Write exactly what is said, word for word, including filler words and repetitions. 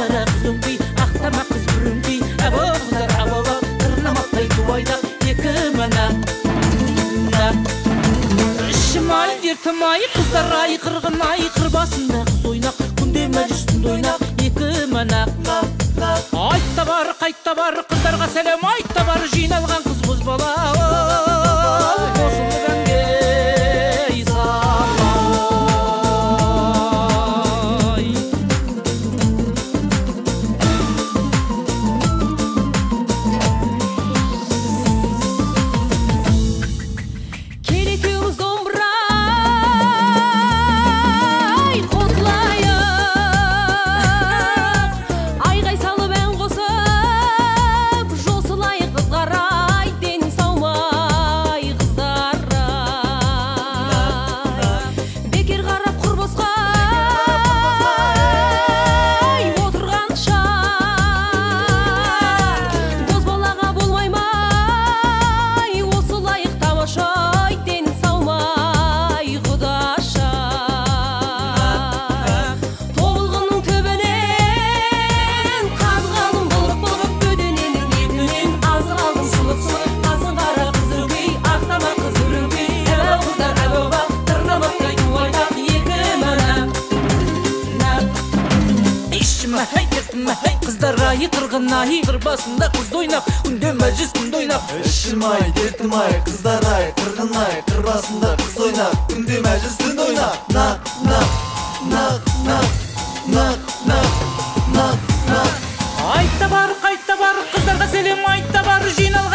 қара қыз өңкей, ақтама қыз бүріңкей, әбо қыздар абалап, тырнамақтай туайдақ екі мына. Ішім ай, дертім ай, қыздар ай, қырғын ай, қыр басында қыз ойнақ, күнде мәжүстінде ойнақ екі мына. Айтта бар, қайтта бар, қыздарға сәлем, айтта бар, жиналған қыз қыз бала. Осылы бәнге қыздарға ай, қырғын ай, қыр басында қыз ойнақ, күнде мәжіс күнде ойнақ. Ішім ай, дертім ай, қыздар ай, қырғын ай, қыр басында қыз ойнақ, күнде мәжіс күнде ойнақ. Нақ, нақ, нақ, нақ, нақ, нақ, нақ, нақ. Айтта бар, қайтта бар, қыздарға сәлем, айтта бар, жинал